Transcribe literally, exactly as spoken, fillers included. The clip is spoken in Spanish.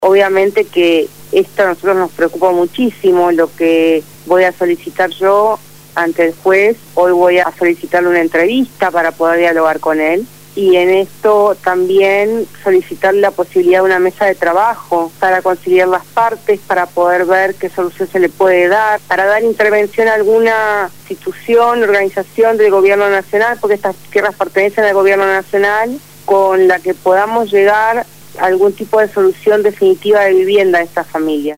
Obviamente que esto a nosotros nos preocupa muchísimo, lo que voy a solicitar yo ante el juez. Hoy voy a solicitarle una entrevista para poder dialogar con él, y en esto también solicitar la posibilidad de una mesa de trabajo para conciliar las partes, para poder ver qué solución se le puede dar, para dar intervención a alguna institución, organización del gobierno nacional, porque estas tierras pertenecen al gobierno nacional, con la que podamos llegar a algún tipo de solución definitiva de vivienda a esta familia.